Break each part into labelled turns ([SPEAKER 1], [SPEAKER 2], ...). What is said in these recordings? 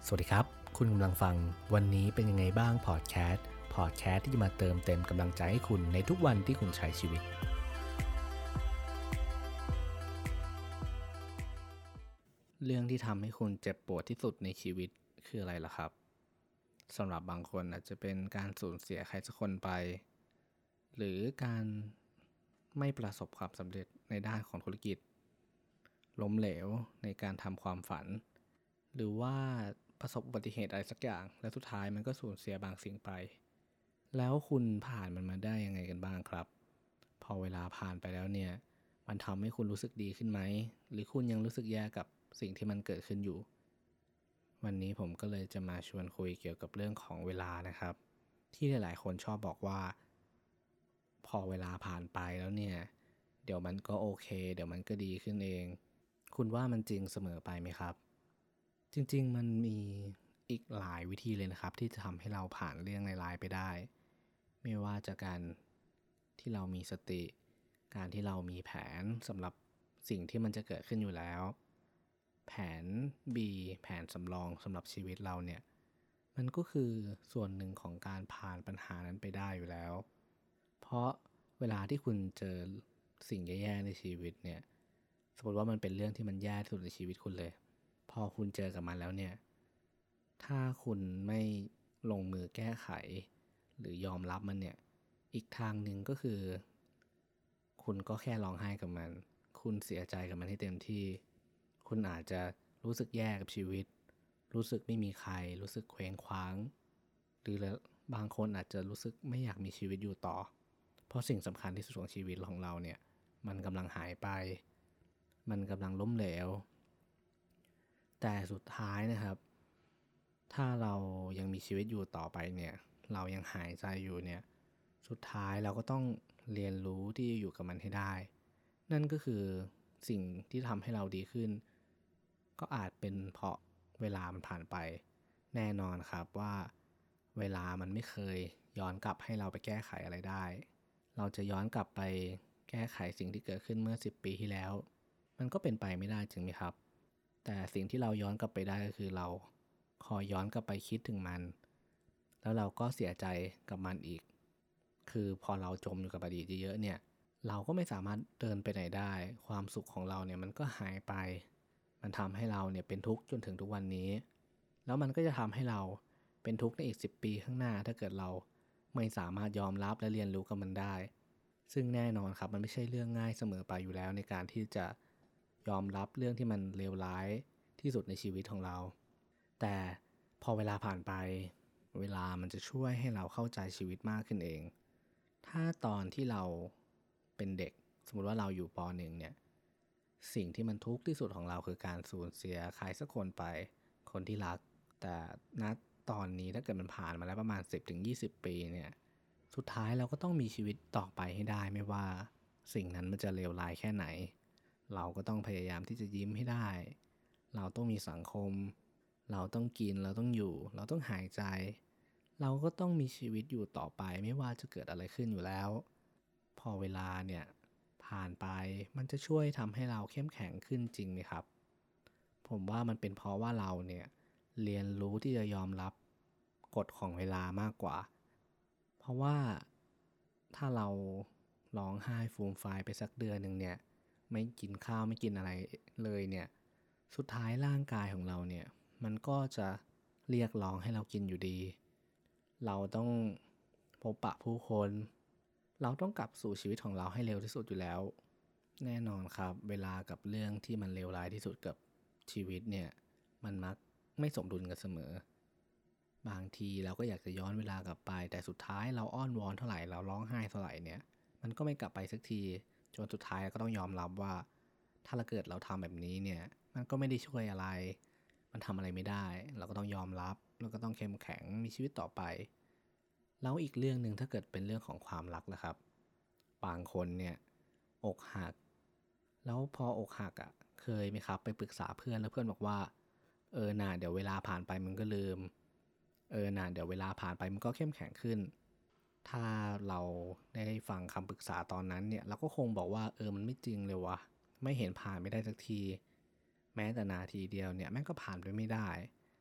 [SPEAKER 1] สวัสดีครับคุณกำลังฟังวันนี้เป็นยังไงบ้างพอดแคสต์ที่จะมาเติมเต็มกำลังใจให้คุณในทุกวันที่คุณใช้ชีวิตเรื่องที่ทำให้คุณเจ็บปวดที่สุดในชีวิตคืออะไรล่ะครับสำหรับบางคนอาจจะเป็นการสูญเสียใครสักคนไปหรือการไม่ประสบความสำเร็จในด้านของธุรกิจล้มเหลวในการทำความฝันหรือว่าประสบอุบัติเหตุอะไรสักอย่างและสุดท้ายมันก็สูญเสียบางสิ่งไปแล้วคุณผ่านมันมาได้ยังไงกันบ้างครับพอเวลาผ่านไปแล้วเนี่ยมันทำให้คุณรู้สึกดีขึ้นไหมหรือคุณยังรู้สึกแย่กับสิ่งที่มันเกิดขึ้นอยู่วันนี้ผมก็เลยจะมาชวนคุยเกี่ยวกับเรื่องของเวลานะครับที่หลายๆคนชอบบอกว่าพอเวลาผ่านไปแล้วเนี่ยเดี๋ยวมันก็โอเคเดี๋ยวมันก็ดีขึ้นเองคุณว่ามันจริงเสมอไปไหมครับจริงๆมันมีอีกหลายวิธีเลยนะครับที่จะทำให้เราผ่านเรื่องร้ายๆไปได้ไม่ว่าจากการที่เรามีสติการที่เรามีแผนสำหรับสิ่งที่มันจะเกิดขึ้นอยู่แล้วแผน B แผนสำรองสำหรับชีวิตเราเนี่ยมันก็คือส่วนหนึ่งของการผ่านปัญหานั้นไปได้อยู่แล้วเพราะเวลาที่คุณเจอสิ่งแย่ๆในชีวิตเนี่ยสมมติว่ามันเป็นเรื่องที่มันแย่ที่สุดในชีวิตคุณเลยพอคุณเจอกับมันแล้วเนี่ยถ้าคุณไม่ลงมือแก้ไขหรือยอมรับมันเนี่ยอีกทางหนึ่งก็คือคุณก็แค่ร้องไห้กับมันคุณเสียใจกับมันให้เต็มที่คุณอาจจะรู้สึกแย่กับชีวิตรู้สึกไม่มีใครรู้สึกเคว้งคว้างหรือบางคนอาจจะรู้สึกไม่อยากมีชีวิตอยู่ต่อเพราะสิ่งสำคัญที่สุดของชีวิตของเราเนี่ยมันกำลังหายไปมันกำลังล้มเหลวแต่สุดท้ายนะครับถ้าเรายังมีชีวิตอยู่ต่อไปเนี่ยเรายังหายใจอยู่เนี่ยสุดท้ายเราก็ต้องเรียนรู้ที่จะอยู่กับมันให้ได้นั่นก็คือสิ่งที่ทำให้เราดีขึ้นก็อาจเป็นเพราะเวลามันผ่านไปแน่นอนครับว่าเวลามันไม่เคยย้อนกลับให้เราไปแก้ไขอะไรได้เราจะย้อนกลับไปแก้ไขสิ่งที่เกิดขึ้นเมื่อ10 ปีที่แล้วมันก็เป็นไปไม่ได้จริงไหมครับแต่สิ่งที่เราย้อนกลับไปได้ก็คือเราคอยย้อนกลับไปคิดถึงมันแล้วเราก็เสียใจกับมันอีกคือพอเราจมอยู่กับอดีตเยอะๆเนี่ยเราก็ไม่สามารถเดินไปไหนได้ความสุขของเราเนี่ยมันก็หายไปมันทำให้เราเนี่ยเป็นทุกข์จนถึงทุกวันนี้แล้วมันก็จะทำให้เราเป็นทุกข์ในอีก10 ปีข้างหน้าถ้าเกิดเราไม่สามารถยอมรับและเรียนรู้กับมันได้ซึ่งแน่นอนครับมันไม่ใช่เรื่องง่ายเสมอไปอยู่แล้วในการที่จะยอมรับเรื่องที่มันเลวร้ายที่สุดในชีวิตของเราแต่พอเวลาผ่านไปเวลามันจะช่วยให้เราเข้าใจชีวิตมากขึ้นเองถ้าตอนที่เราเป็นเด็กสมมุติว่าเราอยู่ป.1 เนี่ยสิ่งที่มันทุกข์ที่สุดของเราคือการสูญเสียใครสักคนไปคนที่รักแต่ณตอนนี้ถ้าเกิดมันผ่านมาแล้วประมาณ10-20 ปีเนี่ยสุดท้ายเราก็ต้องมีชีวิตต่อไปให้ได้ไม่ว่าสิ่งนั้นมันจะเลวร้ายแค่ไหนเราก็ต้องพยายามที่จะยิ้มให้ได้เราต้องมีสังคมเราต้องกินเราต้องอยู่เราต้องหายใจเราก็ต้องมีชีวิตอยู่ต่อไปไม่ว่าจะเกิดอะไรขึ้นอยู่แล้วพอเวลาเนี่ยผ่านไปมันจะช่วยทำให้เราเข้มแข็งขึ้นจริงไหมครับผมว่ามันเป็นเพราะว่าเราเนี่ยเรียนรู้ที่จะยอมรับกฎของเวลามากกว่าเพราะว่าถ้าเราร้องไห้ฟูมฟายไปสักเดือนหนึ่งเนี่ยไม่กินข้าวไม่กินอะไรเลยเนี่ยสุดท้ายร่างกายของเราเนี่ยมันก็จะเรียกร้องให้เรากินอยู่ดีเราต้องพบปะผู้คนเราต้องกลับสู่ชีวิตของเราให้เร็วที่สุดอยู่แล้วแน่นอนครับเวลากับเรื่องที่มันเลวร้ายที่สุดกับชีวิตเนี่ยมันมักไม่สมดุลกันเสมอบางทีเราก็อยากจะย้อนเวลากลับไปแต่สุดท้ายเราอ้อนวอนเท่าไหร่เราร้องไห้เท่าไหร่เนี่ยมันก็ไม่กลับไปสักทีจนสุดท้ายก็ต้องยอมรับว่าถ้าเราเกิดเราทำแบบนี้เนี่ยมันก็ไม่ได้ช่วยอะไรมันทำอะไรไม่ได้เราก็ต้องยอมรับแล้วก็ต้องเข้มแข็งมีชีวิตต่อไปแล้วอีกเรื่องนึงถ้าเกิดเป็นเรื่องของความรักล่ะครับบางคนเนี่ยอกหักแล้วพออกหักอ่ะเคยไหมครับไปปรึกษาเพื่อนแล้วเพื่อนบอกว่าน่ะเดี๋ยวเวลาผ่านไปมันก็ลืมน่ะเดี๋ยวเวลาผ่านไปมันก็เข้มแข็งขึ้นถ้าเราได้ฟังคำปรึกษาตอนนั้นเนี่ยเราก็คงบอกว่ามันไม่จริงเลยวะไม่เห็นผ่านไม่ได้สักทีแม้แต่นาทีเดียวเนี่ยแม่งก็ผ่านไปไม่ได้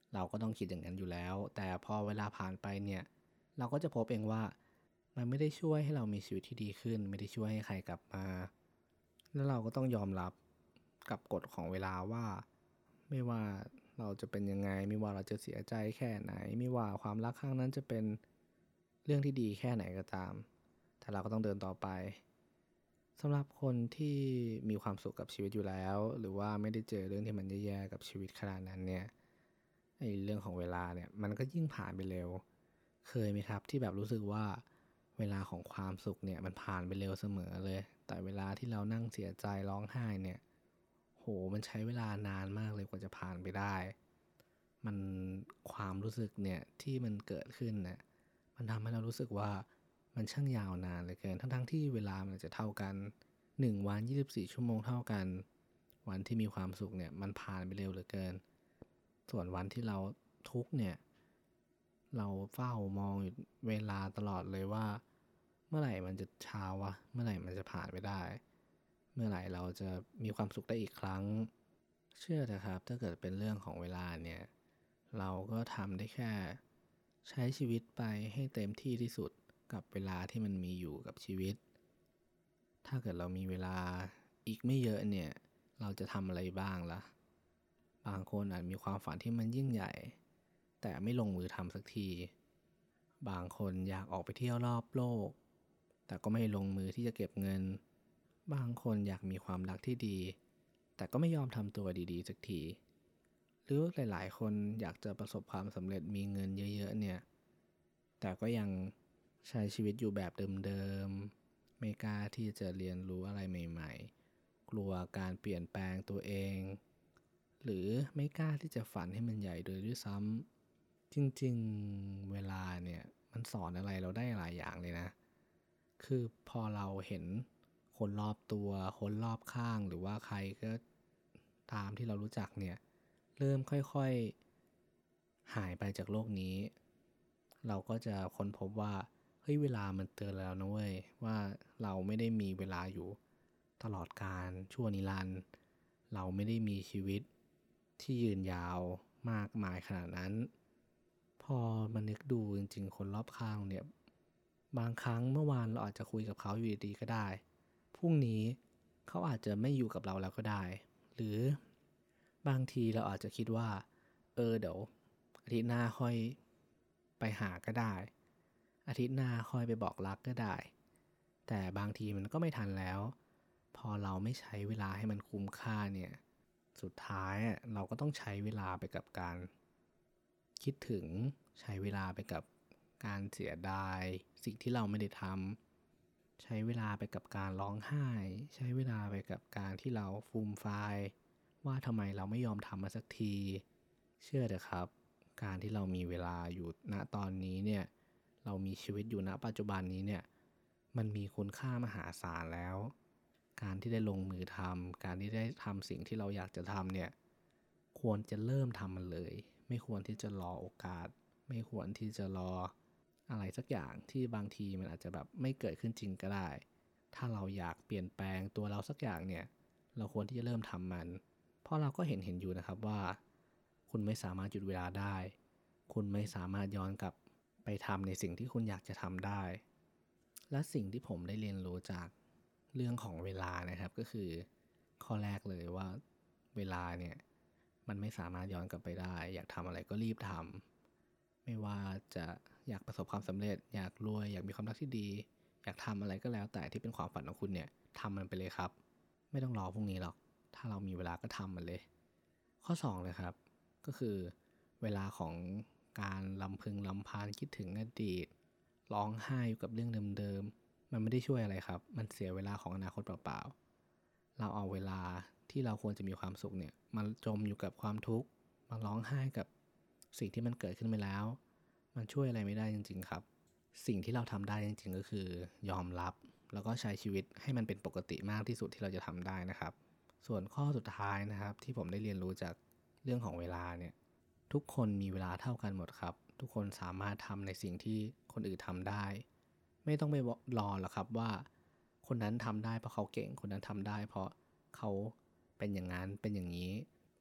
[SPEAKER 1] เราก็ต้องคิดอย่างนั้นอยู่แล้ว แต่พอเวลาผ่านไปเนี่ยเราก็จะพบเองว่ามันไม่ได้ช่วยให้เรามีชีวิตที่ดีขึ้นไม่ได้ช่วยให้ใครกลับมาแล้วเราก็ต้องยอมรับกับกฎของเวลาว่าไม่ว่าเราจะเป็นยังไงไม่ว่าเราจะเสียใจแค่ไหนไม่ว่าความรักครั้งนั้นจะเป็นเรื่องที่ดีแค่ไหนก็ตามแต่เราก็ต้องเดินต่อไปสำหรับคนที่มีความสุขกับชีวิตอยู่แล้วหรือว่าไม่ได้เจอเรื่องที่มันแย่ๆกับชีวิตขนาดนั้นเนี่ยไอ้เรื่องของเวลาเนี่ยมันก็ยิ่งผ่านไปเร็วเคยไหมครับที่แบบรู้สึกว่าเวลาของความสุขเนี่ยมันผ่านไปเร็วเสมอเลยแต่เวลาที่เรานั่งเสียใจร้องไห้เนี่ยโหมันใช้เวลานานมากเลยกว่าจะผ่านไปได้มันความรู้สึกเนี่ยที่มันเกิดขึ้นเนี่ยมันทำให้เรารู้สึกว่ามันช่างยาวนานเหลือเกินทั้งที่เวลามันจะเท่ากัน1 วัน24ชั่วโมงเท่ากันวันที่มีความสุขเนี่ยมันผ่านไปเร็วเหลือเกินส่วนวันที่เราทุกข์เนี่ยเราเฝ้ามองอยู่เวลาตลอดเลยว่าเมื่อไหร่มันจะเช้าวะเมื่อไหร่มันจะผ่านไปได้เมื่อไหร่เราจะมีความสุขได้อีกครั้งเชื่อเถอะครับถ้าเกิดเป็นเรื่องของเวลาเนี่ยเราก็ทำได้แค่ใช้ชีวิตไปให้เต็มที่ที่สุดกับเวลาที่มันมีอยู่กับชีวิต ถ้าเกิดเรามีเวลาอีกไม่เยอะเนี่ยเราจะทำอะไรบ้างล่ะบางคนอาจมีความฝันที่มันยิ่งใหญ่แต่ไม่ลงมือทำสักทีบางคนอยากออกไปเที่ยวรอบโลกแต่ก็ไม่ลงมือที่จะเก็บเงินบางคนอยากมีความรักที่ดีแต่ก็ไม่ยอมทำตัวดีๆสักทีหรือหลายๆคนอยากจะประสบความสำเร็จมีเงินเยอะๆเนี่ยแต่ก็ยังใช้ชีวิตอยู่แบบเดิมๆไม่กล้าที่จะเรียนรู้อะไรใหม่ๆกลัวการเปลี่ยนแปลงตัวเองหรือไม่กล้าที่จะฝันให้มันใหญ่โดยด้วยซ้ำจริงๆเวลาเนี่ยมันสอนอะไรเราได้หลายอย่างเลยนะคือพอเราเห็นคนรอบตัวคนรอบข้างหรือว่าใครก็ตามที่เรารู้จักเนี่ยเริ่มค่อยๆหายไปจากโลกนี้เราก็จะค้นพบว่าเฮ้ยเวลามันเตือนแล้วนะเว้ยว่าเราไม่ได้มีเวลาอยู่ตลอดกาลชั่วนิรันดร์เราไม่ได้มีชีวิตที่ยืนยาวมากมายขนาดนั้นพอมานึกดูจริงๆคนรอบข้างเนี่ยบางครั้งเมื่อวานเราอาจจะคุยกับเขาอยู่ดีๆก็ได้พรุ่งนี้เขาอาจจะไม่อยู่กับเราแล้วก็ได้หรือบางทีเราอาจจะคิดว่าเดี๋ยวอาทิตย์หน้าค่อยไปหาก็ได้อาทิตย์หน้าค่อยไปบอกรักก็ได้แต่บางทีมันก็ไม่ทันแล้วพอเราไม่ใช้เวลาให้มันคุ้มค่าเนี่ยสุดท้ายเราก็ต้องใช้เวลาไปกับการคิดถึงใช้เวลาไปกับการเสียดายสิ่งที่เราไม่ได้ทำใช้เวลาไปกับการร้องไห้ใช้เวลาไปกับการที่เราฟูมฟายว่าทำไมเราไม่ยอมทำมาสักทีเชื่อเถอะครับการที่เรามีเวลาอยู่ณตอนนี้เนี่ยเรามีชีวิตอยู่ณปัจจุบันนี้เนี่ยมันมีคุณค่ามหาศาลแล้วการที่ได้ลงมือทำการที่ได้ทำสิ่งที่เราอยากจะทำเนี่ยควรจะเริ่มทำมันเลยไม่ควรที่จะรอโอกาสไม่ควรที่จะรออะไรสักอย่างที่บางทีมันอาจจะแบบไม่เกิดขึ้นจริงก็ได้ถ้าเราอยากเปลี่ยนแปลงตัวเราสักอย่างเนี่ยเราควรที่จะเริ่มทำมันเพราะเราก็เห็นอยู่นะครับว่าคุณไม่สามารถหยุดเวลาได้คุณไม่สามารถย้อนกลับไปทำในสิ่งที่คุณอยากจะทำได้และสิ่งที่ผมได้เรียนรู้จากเรื่องของเวลานะครับก็คือข้อแรกเลยว่าเวลาเนี่ยมันไม่สามารถย้อนกลับไปได้อยากทำอะไรก็รีบทำไม่ว่าจะอยากประสบความสำเร็จอยากรวยอยากมีความรักที่ดีอยากทำอะไรก็แล้วแต่ที่เป็นความฝันของคุณเนี่ยทำมันไปเลยครับไม่ต้องรอพรุ่งนี้หรอกถ้าเรามีเวลาก็ทำมันเลยข้อ2เลยครับก็คือเวลาของการรำพึงรำพันคิดถึงอดีตร้องไห้อยู่กับเรื่องเดิมๆมันไม่ได้ช่วยอะไรครับมันเสียเวลาของอนาคตเปล่าๆเราเอาเวลาที่เราควรจะมีความสุขเนี่ยมาจมอยู่กับความทุกข์มาร้องไห้กับสิ่งที่มันเกิดขึ้นไปแล้วมันช่วยอะไรไม่ได้จริงๆครับสิ่งที่เราทำได้จริงๆก็คือยอมรับแล้วก็ใช้ชีวิตให้มันเป็นปกติมากที่สุดที่เราจะทำได้นะครับส่วนข้อสุดท้ายนะครับที่ผมได้เรียนรู้จากเรื่องของเวลาเนี่ยทุกคนมีเวลาเท่ากันหมดครับทุกคนสามารถทำในสิ่งที่คนอื่นทำได้ไม่ต้องไปรอหรอกครับว่าคนนั้นทำได้เพราะเขาเก่งคนนั้นทำได้เพราะเขาเป็นอย่างนั้นเป็นอย่างนี้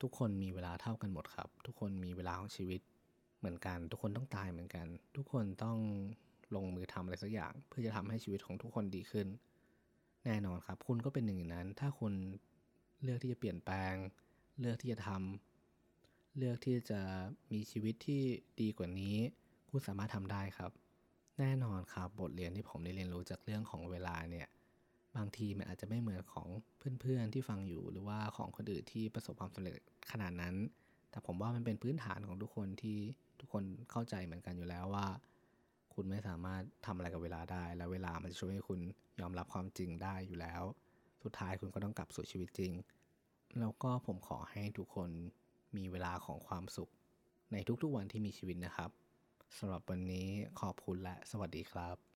[SPEAKER 1] ทุกคนมีเวลาเท่ากันหมดครับทุกคนมีเวลาของชีวิตเหมือนกันทุกคนต้องตายเหมือนกันทุกคนต้องลงมือทำอะไรสักอย่างเพื่อจะทำให้ชีวิตของทุกคนดีขึ้นแน่นอนครับคุณก็เป็นหนึ่งในนั้นถ้าคุณเลือกที่จะเปลี่ยนแปลงเลือกที่จะทำเลือกที่จะมีชีวิตที่ดีกว่านี้คุณสามารถทำได้ครับแน่นอนครับบทเรียนที่ผมได้เรียนรู้จากเรื่องของเวลาเนี่ยบางทีมันอาจจะไม่เหมือนของเพื่อนๆที่ฟังอยู่หรือว่าของคนอื่นที่ประสบความสำเร็จขนาดนั้นแต่ผมว่ามันเป็นพื้นฐานของทุกคนที่ทุกคนเข้าใจเหมือนกันอยู่แล้วว่าคุณไม่สามารถทำอะไรกับเวลาได้และเวลามันจะช่วยให้คุณยอมรับความจริงได้อยู่แล้วสุดท้ายคุณก็ต้องกลับสู่ชีวิตจริงแล้วก็ผมขอให้ทุกคนมีเวลาของความสุขในทุกๆวันที่มีชีวิตนะครับสำหรับวันนี้ขอบคุณและสวัสดีครับ